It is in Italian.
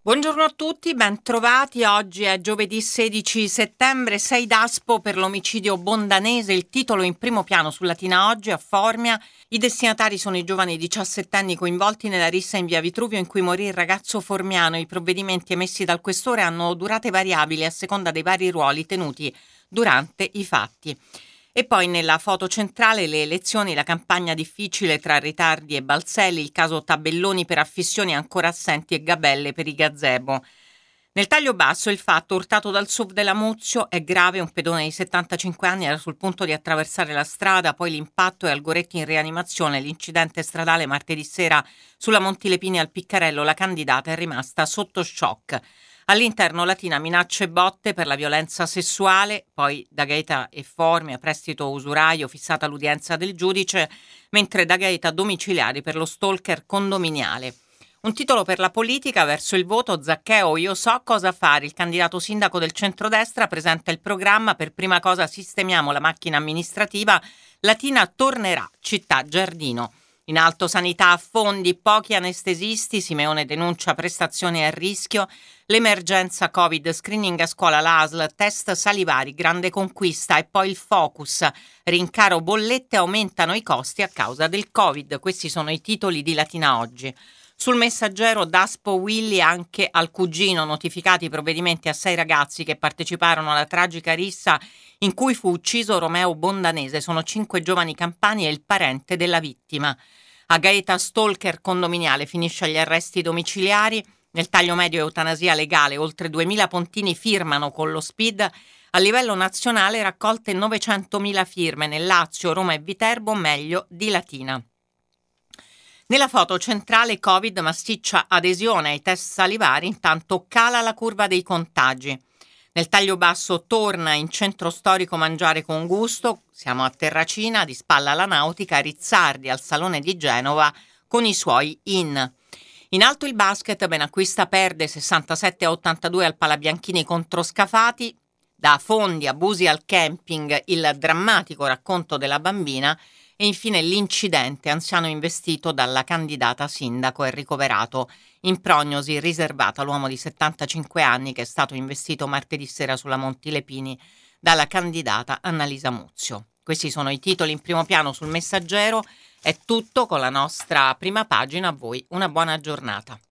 Buongiorno a tutti, ben trovati. Oggi è giovedì 16 settembre, 6 d'Aspo per l'omicidio bondanese. Il titolo in primo piano su Latina Oggi a Formia. I destinatari sono i giovani 17enni coinvolti nella rissa in via Vitruvio in cui morì il ragazzo formiano. I provvedimenti emessi dal questore hanno durate variabili a seconda dei vari ruoli tenuti durante i fatti. E poi nella foto centrale le elezioni, la campagna difficile tra ritardi e balzelli, il caso Tabelloni per affissioni ancora assenti e gabelle per i gazebo. Nel taglio basso il fatto, urtato dal SUV della Muzio, è grave, un pedone di 75 anni era sul punto di attraversare la strada, poi l'impatto e Algoretti in rianimazione, l'incidente stradale martedì sera sulla Montilepini al Piccarello, la candidata è rimasta sotto shock. All'interno Latina minacce e botte per la violenza sessuale, poi da Gaeta e Formia, prestito usuraio, fissata l'udienza del giudice, mentre da Gaeta domiciliari per lo stalker condominiale. Un titolo per la politica, verso il voto, Zaccheo, io so cosa fare. Il candidato sindaco del centrodestra presenta il programma, per prima cosa sistemiamo la macchina amministrativa, Latina tornerà, città giardino. In alto sanità a fondi, pochi anestesisti, Simeone denuncia prestazioni a rischio, l'emergenza Covid, screening a scuola, l'ASL, test salivari, grande conquista e poi il focus, rincaro bollette, aumentano i costi a causa del Covid. Questi sono i titoli di Latina Oggi. Sul Messaggero Daspo Willy anche al cugino, notificati i provvedimenti a 6 ragazzi che parteciparono alla tragica rissa in cui fu ucciso Romeo Bondanese. Sono 5 giovani campani e il parente della vittima. A Gaeta stalker condominiale, finisce agli arresti domiciliari. Nel taglio medio eutanasia legale, oltre 2000 pontini firmano con lo SPID. A livello nazionale raccolte 900.000 firme. Nel Lazio, Roma e Viterbo, meglio di Latina. Nella foto centrale Covid, massiccia adesione ai test salivari, intanto cala la curva dei contagi. Nel taglio basso torna in centro storico Mangiare con Gusto, siamo a Terracina, di spalla alla Nautica, Rizzardi al Salone di Genova con i suoi in. In alto il basket, Benacquista perde 67-82 al Palabianchini contro Scafati, da fondi, abusi al camping, il drammatico racconto della bambina e infine l'incidente, anziano investito dalla candidata sindaco e ricoverato in prognosi riservata all'uomo di 75 anni che è stato investito martedì sera sulla Montilepini dalla candidata Annalisa Muzio. Questi sono i titoli in primo piano sul Messaggero. È tutto con la nostra prima pagina. A voi una buona giornata.